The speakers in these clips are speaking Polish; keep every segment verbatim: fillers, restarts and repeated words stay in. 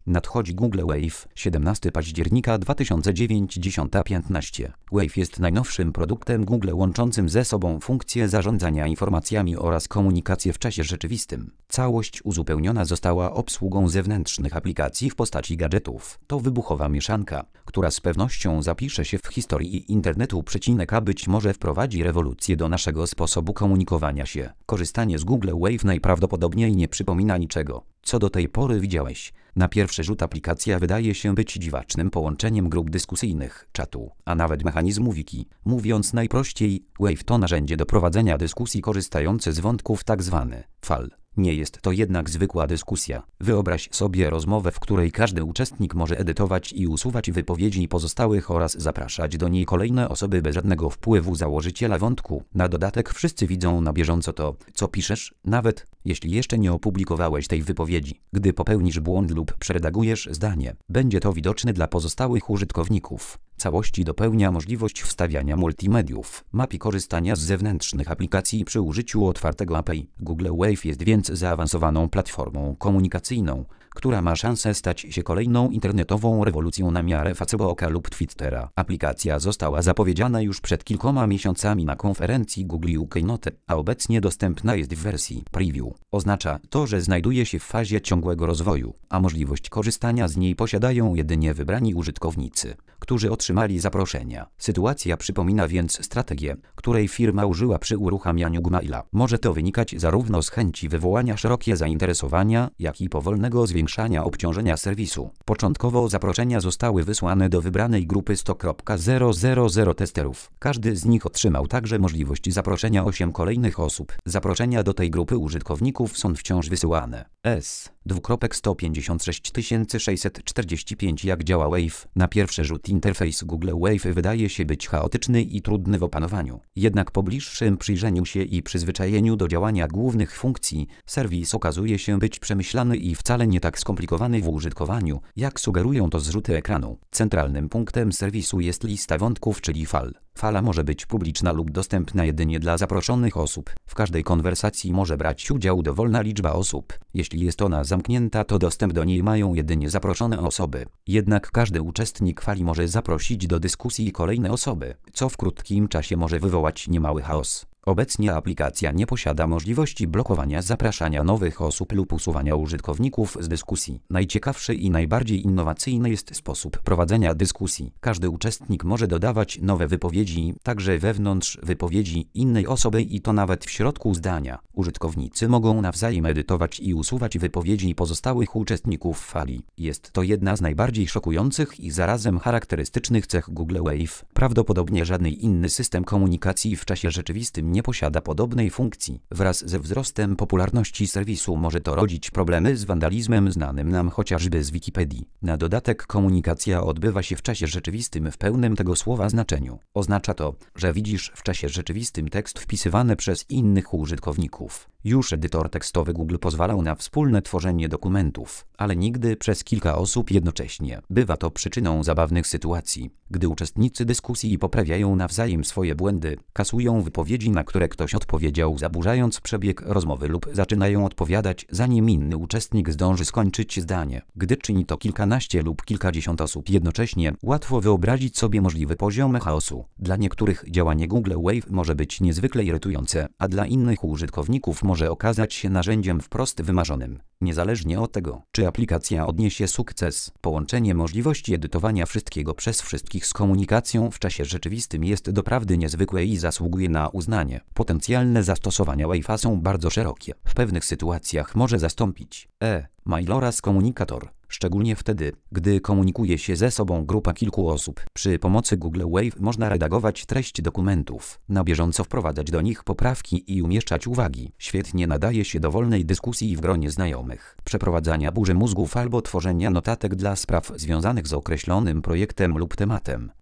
Nadchodzi Google Wave, siedemnastego października dwa tysiące dziewięćdziesiąt piętnaście. Wave jest najnowszym produktem Google łączącym ze sobą funkcje zarządzania informacjami oraz komunikację w czasie rzeczywistym. Całość uzupełniona została obsługą zewnętrznych aplikacji w postaci gadżetów. To wybuchowa mieszanka, która z pewnością zapisze się w historii internetu, a być może wprowadzi rewolucję do naszego sposobu komunikowania się. Korzystanie z Google Wave najprawdopodobniej nie przypomina niczego, co do tej pory widziałeś. Na pierwszy rzut aplikacja wydaje się być dziwacznym połączeniem grup dyskusyjnych, czatu, a nawet mechanizmu wiki. Mówiąc najprościej, Wave to narzędzie do prowadzenia dyskusji korzystające z wątków tzw. fal. Nie jest to jednak zwykła dyskusja. Wyobraź sobie rozmowę, w której każdy uczestnik może edytować i usuwać wypowiedzi pozostałych oraz zapraszać do niej kolejne osoby bez żadnego wpływu założyciela wątku. Na dodatek wszyscy widzą na bieżąco to, co piszesz, nawet jeśli jeszcze nie opublikowałeś tej wypowiedzi. Gdy popełnisz błąd lub przeredagujesz zdanie, będzie to widoczne dla pozostałych użytkowników. Całości dopełnia możliwość wstawiania multimediów, map i korzystania z zewnętrznych aplikacji przy użyciu otwartego A P I. Google Wave jest więc zaawansowaną platformą komunikacyjną, która ma szansę stać się kolejną internetową rewolucją na miarę Facebooka lub Twittera. Aplikacja została zapowiedziana już przed kilkoma miesiącami na konferencji Google U K Note, a obecnie dostępna jest w wersji preview. Oznacza to, że znajduje się w fazie ciągłego rozwoju, a możliwość korzystania z niej posiadają jedynie wybrani użytkownicy, którzy otrzymali zaproszenia. Sytuacja przypomina więc strategię, której firma użyła przy uruchamianiu Gmaila. Może to wynikać zarówno z chęci wywołania szerokie zainteresowania, jak i powolnego zwiększania obciążenia serwisu. Początkowo zaproszenia zostały wysłane do wybranej grupy sto tysięcy testerów. Każdy z nich otrzymał także możliwość zaproszenia osiem kolejnych osób. Zaproszenia do tej grupy użytkowników są wciąż wysyłane. S. sto pięćdziesiąt sześć tysięcy sześćset czterdzieści pięć. Jak działa Wave? Na pierwszy rzut interfejs Google Wave wydaje się być chaotyczny i trudny w opanowaniu. Jednak po bliższym przyjrzeniu się i przyzwyczajeniu do działania głównych funkcji, serwis okazuje się być przemyślany i wcale nie tak skomplikowany w użytkowaniu, jak sugerują to zrzuty ekranu. Centralnym punktem serwisu jest lista wątków, czyli fal. Fala może być publiczna lub dostępna jedynie dla zaproszonych osób. W każdej konwersacji może brać udział dowolna liczba osób. Jeśli jest ona zamknięta, to dostęp do niej mają jedynie zaproszone osoby. Jednak każdy uczestnik fali może zaprosić do dyskusji kolejne osoby, co w krótkim czasie może wywołać niemały chaos. Obecnie aplikacja nie posiada możliwości blokowania zapraszania nowych osób lub usuwania użytkowników z dyskusji. Najciekawszy i najbardziej innowacyjny jest sposób prowadzenia dyskusji. Każdy uczestnik może dodawać nowe wypowiedzi, także wewnątrz wypowiedzi innej osoby i to nawet w środku zdania. Użytkownicy mogą nawzajem edytować i usuwać wypowiedzi pozostałych uczestników fali. Jest to jedna z najbardziej szokujących i zarazem charakterystycznych cech Google Wave. Prawdopodobnie żaden inny system komunikacji w czasie rzeczywistym nie posiada podobnej funkcji. Wraz ze wzrostem popularności serwisu może to rodzić problemy z wandalizmem znanym nam chociażby z Wikipedii. Na dodatek komunikacja odbywa się w czasie rzeczywistym w pełnym tego słowa znaczeniu. Oznacza to, że widzisz w czasie rzeczywistym tekst wpisywany przez innych użytkowników. Już edytor tekstowy Google pozwalał na wspólne tworzenie dokumentów, ale nigdy przez kilka osób jednocześnie. Bywa to przyczyną zabawnych sytuacji, gdy uczestnicy dyskusji poprawiają nawzajem swoje błędy, kasują wypowiedzi, na które ktoś odpowiedział, zaburzając przebieg rozmowy lub zaczynają odpowiadać, zanim inny uczestnik zdąży skończyć zdanie. Gdy czyni to kilkanaście lub kilkadziesiąt osób jednocześnie, łatwo wyobrazić sobie możliwy poziom chaosu. Dla niektórych działanie Google Wave może być niezwykle irytujące, a dla innych użytkowników może okazać się narzędziem wprost wymarzonym. Niezależnie od tego, czy aplikacja odniesie sukces, połączenie możliwości edytowania wszystkiego przez wszystkich z komunikacją w czasie rzeczywistym jest doprawdy niezwykłe i zasługuje na uznanie. Potencjalne zastosowania Wave'a są bardzo szerokie. W pewnych sytuacjach może zastąpić e-mail oraz komunikator, szczególnie wtedy, gdy komunikuje się ze sobą grupa kilku osób. Przy pomocy Google Wave można redagować treść dokumentów, na bieżąco wprowadzać do nich poprawki i umieszczać uwagi. Świetnie nadaje się do wolnej dyskusji w gronie znajomych, przeprowadzania burzy mózgów albo tworzenia notatek dla spraw związanych z określonym projektem lub tematem.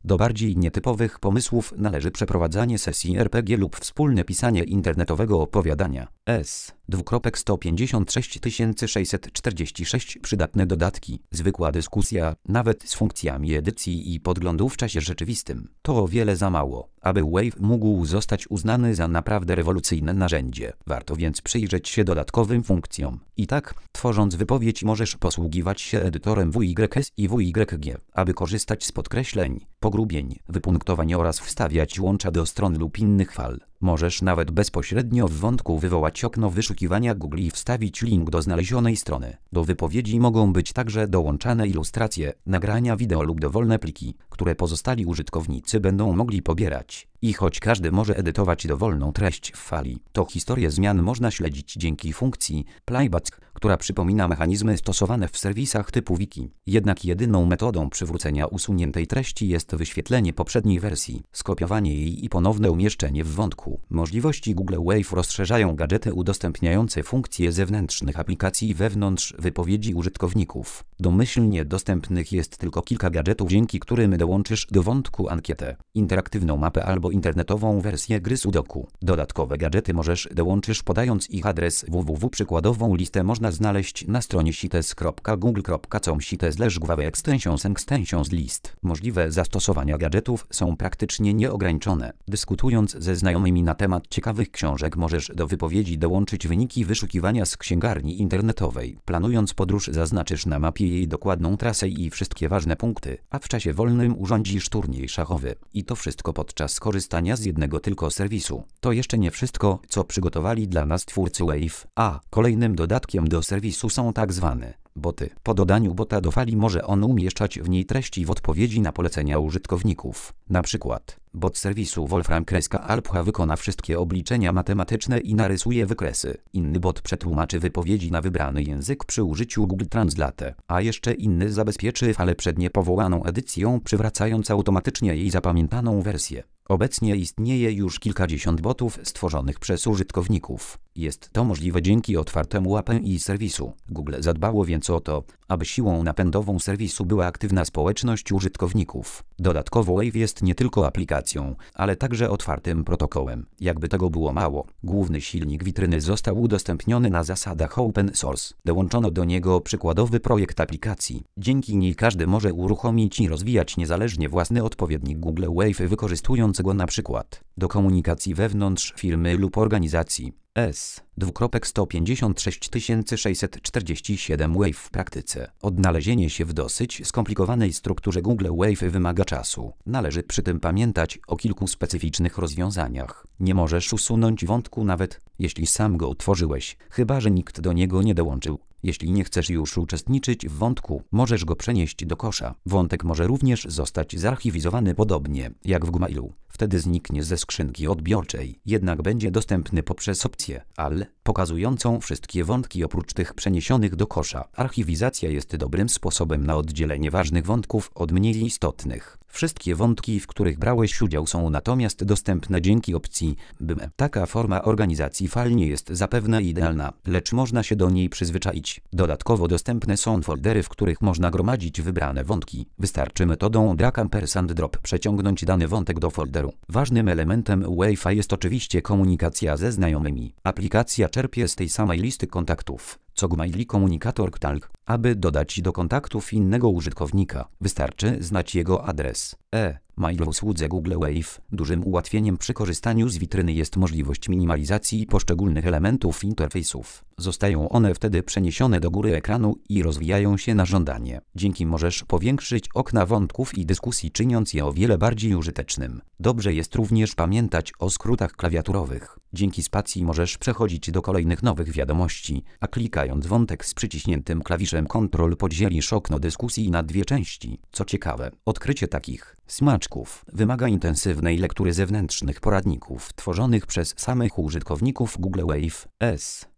Do bardziej nietypowych pomysłów należy przeprowadzanie sesji R P G lub wspólne pisanie internetowego opowiadania. S. sto pięćdziesiąt sześć tysięcy sześćset czterdzieści sześć Przydatne dodatki. Zwykła dyskusja, nawet z funkcjami edycji i podglądu w czasie rzeczywistym. To o wiele za mało, aby Wave mógł zostać uznany za naprawdę rewolucyjne narzędzie. Warto więc przyjrzeć się dodatkowym funkcjom. I tak, tworząc wypowiedź, możesz posługiwać się edytorem W Y S i W Y G, aby korzystać z podkreśleń, pogrubień, wypunktowań oraz wstawiać łącza do stron lub innych fal. Możesz nawet bezpośrednio w wątku wywołać okno wyszukiwania Google i wstawić link do znalezionej strony. Do wypowiedzi mogą być także dołączane ilustracje, nagrania wideo lub dowolne pliki, które pozostali użytkownicy będą mogli pobierać. I choć każdy może edytować dowolną treść w fali, to historię zmian można śledzić dzięki funkcji Playback, która przypomina mechanizmy stosowane w serwisach typu wiki. Jednak jedyną metodą przywrócenia usuniętej treści jest wyświetlenie poprzedniej wersji, skopiowanie jej i ponowne umieszczenie w wątku. Możliwości Google Wave rozszerzają gadżety udostępniające funkcje zewnętrznych aplikacji wewnątrz wypowiedzi użytkowników. Domyślnie dostępnych jest tylko kilka gadżetów, dzięki którym dołączysz do wątku ankietę, interaktywną mapę albo internetową wersję gry Sudoku. Dodatkowe gadżety możesz dołączyć podając ich adres www. Przykładową listę można znaleźć na stronie sites kropka google kropka com sites slash guave extensions extensions list. Możliwe zastosowania gadżetów są praktycznie nieograniczone. Dyskutując ze znajomymi na temat ciekawych książek, możesz do wypowiedzi dołączyć wyniki wyszukiwania z księgarni internetowej. Planując podróż, zaznaczysz na mapie jej dokładną trasę i wszystkie ważne punkty, a w czasie wolnym urządzisz turniej szachowy. I to wszystko podczas korzystania z jednego tylko serwisu. To jeszcze nie wszystko, co przygotowali dla nas twórcy Wave. A kolejnym dodatkiem do serwisu są tak zwane boty. Po dodaniu bota do fali może on umieszczać w niej treści w odpowiedzi na polecenia użytkowników. Na przykład bot serwisu Wolfram Kreska Alpha wykona wszystkie obliczenia matematyczne i narysuje wykresy. Inny bot przetłumaczy wypowiedzi na wybrany język przy użyciu Google Translate, a jeszcze inny zabezpieczy falę przed niepowołaną edycją, przywracając automatycznie jej zapamiętaną wersję. Obecnie istnieje już kilkadziesiąt botów stworzonych przez użytkowników. Jest to możliwe dzięki otwartemu A P I serwisu. Google zadbało więc o to, aby siłą napędową serwisu była aktywna społeczność użytkowników. Dodatkowo Wave jest nie tylko aplikacją, ale także otwartym protokołem. Jakby tego było mało, główny silnik witryny został udostępniony na zasadach open source. Dołączono do niego przykładowy projekt aplikacji. Dzięki niej każdy może uruchomić i rozwijać niezależnie własny odpowiednik Google Wave, wykorzystując go na przykład do komunikacji wewnątrz firmy lub organizacji. S. sto pięćdziesiąt sześć tysięcy sześćset czterdzieści siedem Wave w praktyce. Odnalezienie się w dosyć skomplikowanej strukturze Google Wave wymaga czasu. Należy przy tym pamiętać o kilku specyficznych rozwiązaniach. Nie możesz usunąć wątku nawet, jeśli sam go utworzyłeś, chyba że nikt do niego nie dołączył. Jeśli nie chcesz już uczestniczyć w wątku, możesz go przenieść do kosza. Wątek może również zostać zarchiwizowany podobnie jak w Gmailu. Wtedy zniknie ze skrzynki odbiorczej, jednak będzie dostępny poprzez opcję A L pokazującą wszystkie wątki oprócz tych przeniesionych do kosza. Archiwizacja jest dobrym sposobem na oddzielenie ważnych wątków od mniej istotnych. Wszystkie wątki, w których brałeś udział, są natomiast dostępne dzięki opcji B M. Taka forma organizacji fal nie jest zapewne idealna, lecz można się do niej przyzwyczaić. Dodatkowo dostępne są foldery, w których można gromadzić wybrane wątki. Wystarczy metodą drag ampersand drop przeciągnąć dany wątek do folderu. Ważnym elementem Wave'a jest oczywiście komunikacja ze znajomymi. Aplikacja czerpie z tej samej listy kontaktów co Gmail komunikator Talk. Aby dodać do kontaktów innego użytkownika, wystarczy znać jego adres. E-mail w usłudze Google Wave. Dużym ułatwieniem przy korzystaniu z witryny jest możliwość minimalizacji poszczególnych elementów interfejsów. Zostają one wtedy przeniesione do góry ekranu i rozwijają się na żądanie. Dzięki możesz powiększyć okna wątków i dyskusji, czyniąc je o wiele bardziej użytecznym. Dobrze jest również pamiętać o skrótach klawiaturowych. Dzięki spacji możesz przechodzić do kolejnych nowych wiadomości, a klikając wątek z przyciśniętym klawiszem Ctrl podzielisz okno dyskusji na dwie części. Co ciekawe, odkrycie takich smaczków wymaga intensywnej lektury zewnętrznych poradników tworzonych przez samych użytkowników Google Wave. S.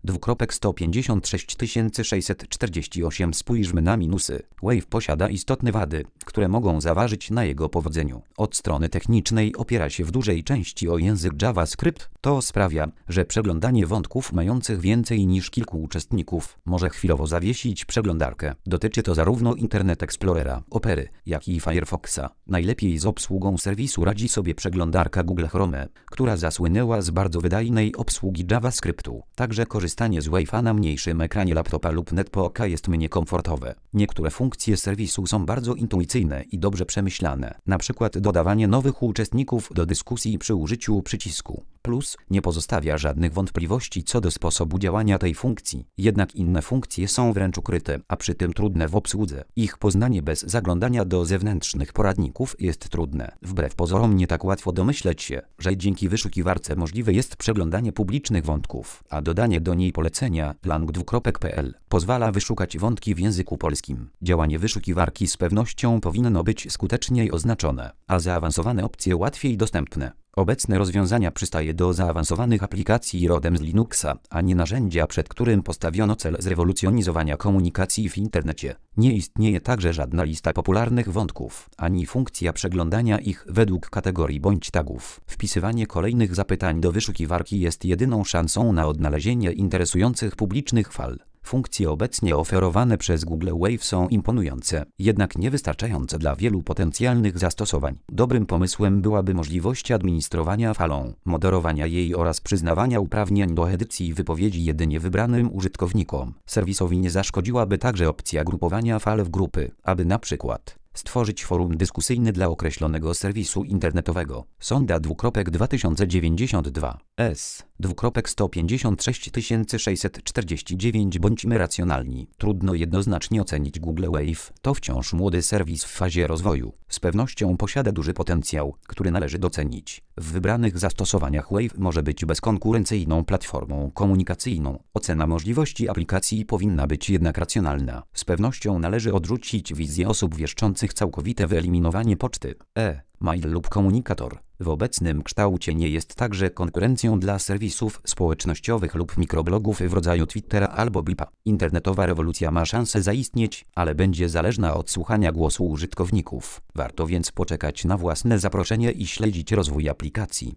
Dwukropek sto pięćdziesiąt sześć tysięcy sześćset czterdzieści osiem. Spójrzmy na minusy. Wave posiada istotne wady, które mogą zaważyć na jego powodzeniu. Od strony technicznej opiera się w dużej części o język JavaScript. To sprawia, że przeglądanie wątków mających więcej niż kilku uczestników może chwilowo zawiesić przeglądarkę. Dotyczy to zarówno Internet Explorera, Opery, jak i Firefoxa. Najlepiej z obsługą serwisu radzi sobie przeglądarka Google Chrome, która zasłynęła z bardzo wydajnej obsługi JavaScriptu. Także korzystanie z Wave'a na mniejszym ekranie laptopa lub netbooka jest mniej komfortowe. Niektóre funkcje serwisu są bardzo intuicyjne i dobrze przemyślane, na przykład dodawanie nowych uczestników do dyskusji przy użyciu przycisku plus nie pozostawia żadnych wątpliwości co do sposobu działania tej funkcji. Jednak inne funkcje są wręcz ukryte, a przy tym trudne w obsłudze. Ich poznanie bez zaglądania do zewnętrznych poradników jest trudne. Wbrew pozorom nie tak łatwo domyśleć się, że dzięki wyszukiwarce możliwe jest przeglądanie publicznych wątków, a dodanie do niej polecenia lang kropka p l pozwala wyszukać wątki w języku polskim. Działanie wyszukiwarki z pewnością powinno być skuteczniej oznaczone, a zaawansowane opcje łatwiej dostępne. Obecne rozwiązania przystaje do zaawansowanych aplikacji rodem z Linuxa, a nie narzędzia, przed którym postawiono cel zrewolucjonizowania komunikacji w internecie. Nie istnieje także żadna lista popularnych wątków, ani funkcja przeglądania ich według kategorii bądź tagów. Wpisywanie kolejnych zapytań do wyszukiwarki jest jedyną szansą na odnalezienie interesujących publicznych fal. Funkcje obecnie oferowane przez Google Wave są imponujące, jednak niewystarczające dla wielu potencjalnych zastosowań. Dobrym pomysłem byłaby możliwość administrowania falą, moderowania jej oraz przyznawania uprawnień do edycji wypowiedzi jedynie wybranym użytkownikom. Serwisowi nie zaszkodziłaby także opcja grupowania fal w grupy, aby na przykład stworzyć forum dyskusyjne dla określonego serwisu internetowego. Sonda dwa tysiące dziewięćdziesiąt dwa S sto pięćdziesiąt sześć tysięcy sześćset czterdzieści dziewięć. Bądźmy racjonalni. Trudno jednoznacznie ocenić Google Wave. To wciąż młody serwis w fazie rozwoju. Z pewnością posiada duży potencjał, który należy docenić. W wybranych zastosowaniach Wave może być bezkonkurencyjną platformą komunikacyjną. Ocena możliwości aplikacji powinna być jednak racjonalna. Z pewnością należy odrzucić wizję osób wieszczących całkowite wyeliminowanie poczty, e-mail lub komunikator. W obecnym kształcie nie jest także konkurencją dla serwisów społecznościowych lub mikroblogów w rodzaju Twittera albo Blipa. Internetowa rewolucja ma szansę zaistnieć, ale będzie zależna od słuchania głosu użytkowników. Warto więc poczekać na własne zaproszenie i śledzić rozwój aplikacji.